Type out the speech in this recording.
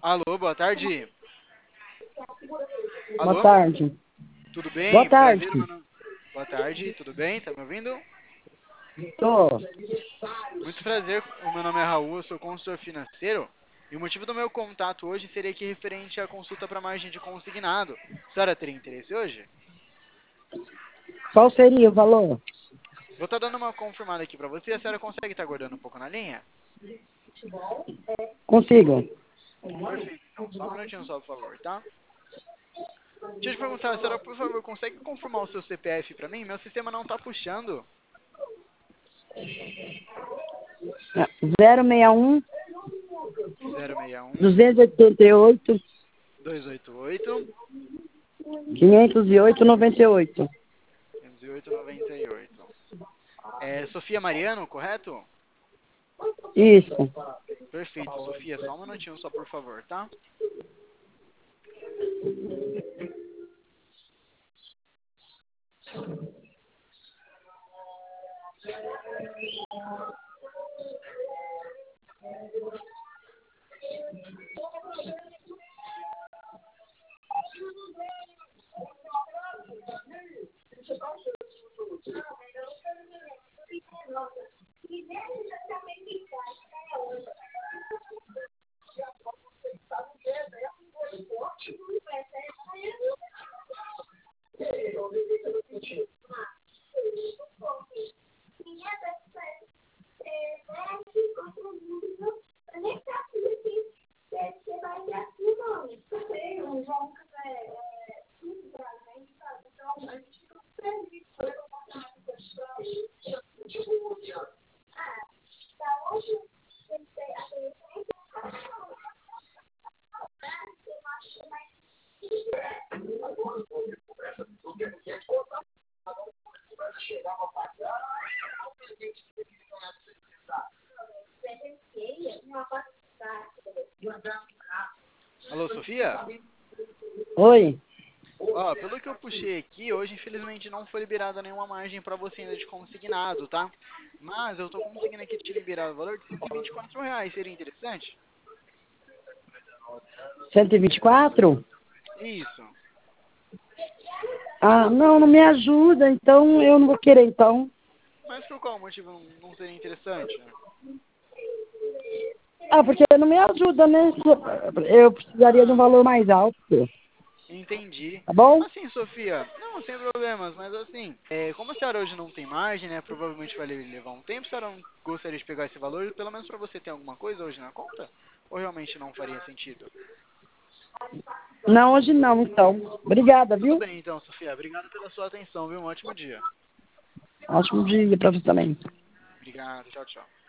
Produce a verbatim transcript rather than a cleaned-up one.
Alô, boa tarde. Boa Alô, tarde. tudo Boa bem? tarde. Prazer, meu nome... Boa tarde, tudo bem? Tá me ouvindo? Tô. Muito prazer, o meu nome é Raul, eu sou consultor financeiro. E o motivo do meu contato hoje seria aqui referente à consulta para margem de consignado. A senhora teria interesse hoje? Qual seria o valor? Vou estar dando uma confirmada aqui para você. A senhora consegue estar aguardando um pouco na linha? Consigo. Perfeito, então. Só um minutinho só, por favor, tá? Deixa eu te perguntar, a senhora, por favor, consegue confirmar o seu C P F para mim? Meu sistema não está puxando. zero seis um, zero seis um, duzentos e oitenta e oito, dois oito oito, quinhentos e oito, noventa e oito. quinhentos e oito, noventa e oito. É Sofia Mariano, correto? Isso. Perfeito, Sofia. Só um minutinho só, por favor, tá? Alô, Sofia? Oi. Ó, pelo que eu puxei aqui, hoje infelizmente não foi liberada nenhuma margem pra você ainda de consignado, tá? Mas eu tô conseguindo aqui te liberar o valor de cento e vinte e quatro reais. Seria interessante? cento e vinte e quatro? Isso. Ah, não, não me ajuda, então eu não vou querer, então. Mas por qual motivo não, não seria interessante? Ah, porque não me ajuda, né? Eu precisaria de um Ah, valor mais alto, entendi. tá bom? Assim, Sofia, não, sem problemas, mas assim, é, como a senhora hoje não tem margem, né, provavelmente vai levar um tempo, a senhora não gostaria de pegar esse valor, pelo menos pra você ter alguma coisa hoje na conta? Ou realmente não faria sentido? Não, hoje não, então. Obrigada, Tudo viu? bem então, Sofia, obrigado pela sua atenção, viu? Um ótimo dia. Ótimo dia pra você também. Obrigado, tchau, tchau.